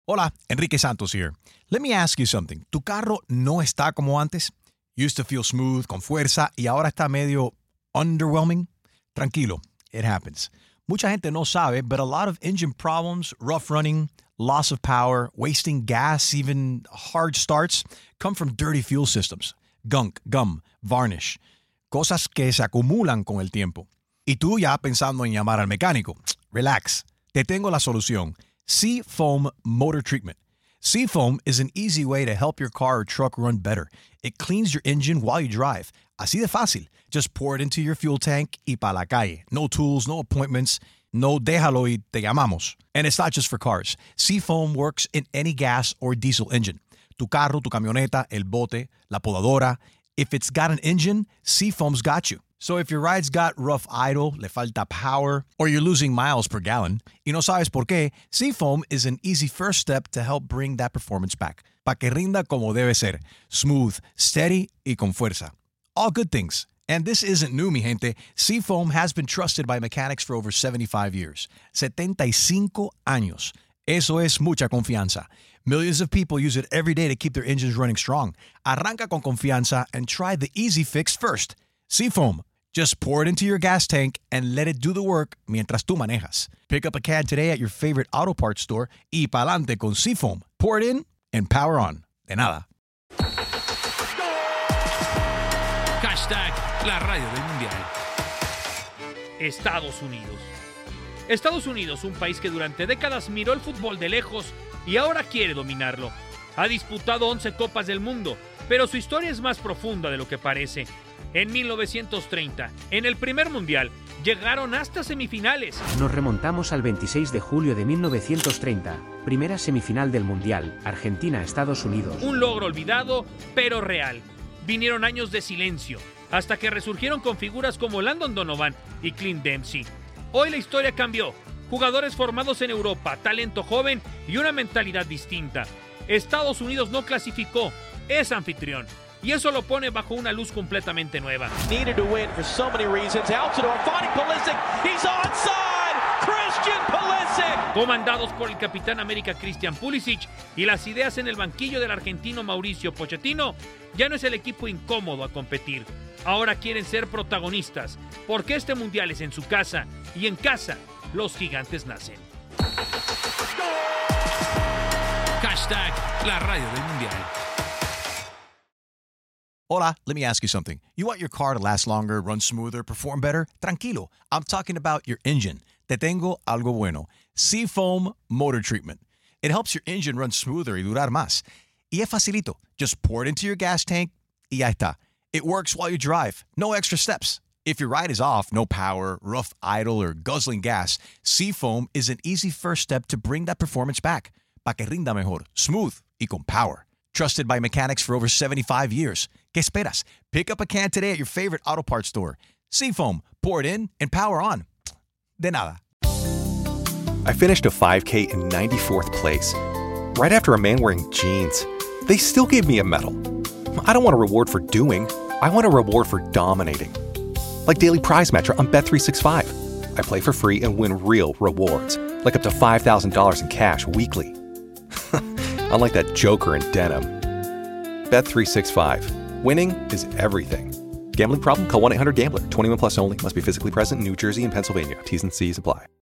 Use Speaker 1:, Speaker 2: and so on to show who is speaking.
Speaker 1: Hola, Enrique Santos here. Let me ask you something. ¿Tu carro no está como antes? Used to feel smooth, con fuerza, y ahora está medio underwhelming? Tranquilo, it happens. Mucha gente no sabe, but a lot of engine problems, rough running, loss of power, wasting gas, even hard starts, come from dirty fuel systems. Gunk, gum, varnish. Cosas que se acumulan con el tiempo. Y tú ya pensando en llamar al mecánico. Relax. Te tengo la solución. Seafoam Motor Treatment. Seafoam is an easy way to help your car or truck run better. It cleans your engine while you drive. Así de fácil. Just pour it into your fuel tank y pa' la calle. No tools, no appointments. No déjalo y te llamamos. And it's not just for cars. Seafoam works in any gas or diesel engine. Tu carro, tu camioneta, el bote, la podadora. If it's got an engine, Seafoam's got you. So if your ride's got rough idle, le falta power, or you're losing miles per gallon, y no sabes por qué, Seafoam is an easy first step to help bring that performance back. Pa' que rinda como debe ser. Smooth, steady, y con fuerza. All good things. And this isn't new, mi gente. Seafoam has been trusted by mechanics for over 75 years. 75 años. Eso es mucha confianza. Millions of people use it every day to keep their engines running strong. Arranca con confianza and try the easy fix first. Seafoam. Just pour it into your gas tank and let it do the work mientras tú manejas. Pick up a can today at your favorite auto parts store y pa'lante con Seafoam. Pour it in and power on. De nada.
Speaker 2: Hashtag la radio del mundial. Estados Unidos. Estados Unidos, un país que durante décadas miró el fútbol de lejos y ahora quiere dominarlo. Ha disputado 11 Copas del Mundo, pero su historia es más profunda de lo que parece. En 1930, en el primer mundial, llegaron hasta semifinales.
Speaker 3: Nos remontamos al 26 de julio de 1930, primera semifinal del mundial, Argentina-Estados Unidos.
Speaker 2: Un logro olvidado, pero real. Vinieron años de silencio, hasta que resurgieron con figuras como Landon Donovan y Clint Dempsey. Hoy la historia cambió. Jugadores formados en Europa, talento joven y una mentalidad distinta. Estados Unidos no clasificó, es anfitrión. Y eso lo pone bajo una luz completamente nueva.
Speaker 4: Needed to win for so many reasons. Altidore finding Pulisic. He's onside. Christian Pulisic.
Speaker 2: Comandados por el capitán América Christian Pulisic y las ideas en el banquillo del argentino Mauricio Pochettino, ya no es el equipo incómodo a competir. Ahora quieren ser protagonistas, porque este mundial es en su casa y en casa los gigantes nacen. Hashtag la radio del mundial.
Speaker 1: Hola, let me ask you something. You want your car to last longer, run smoother, perform better? Tranquilo. I'm talking about your engine. Te tengo algo bueno. Seafoam Motor Treatment. It helps your engine run smoother y durar más. Y es facilito. Just pour it into your gas tank y ya está. It works while you drive. No extra steps. If your ride is off, no power, rough idle, or guzzling gas, Seafoam is an easy first step to bring that performance back. Pa' que rinda mejor, smooth y con power. Trusted by mechanics for over 75 years. ¿Qué esperas? Pick up a can today at your favorite auto parts store. Seafoam. Pour it in and power on. De nada.
Speaker 5: I finished a 5K in 94th place. Right after a man wearing jeans. They still gave me a medal. I don't want a reward for doing. I want a reward for dominating. Like Daily Prize Matcher on Bet365. I play for free and win real rewards. Like up to $5,000 in cash weekly. Unlike that joker in denim. Bet365. Winning is everything. Gambling problem? Call 1-800-GAMBLER. 21 plus only. Must be physically present in New Jersey and Pennsylvania. T's and C's apply.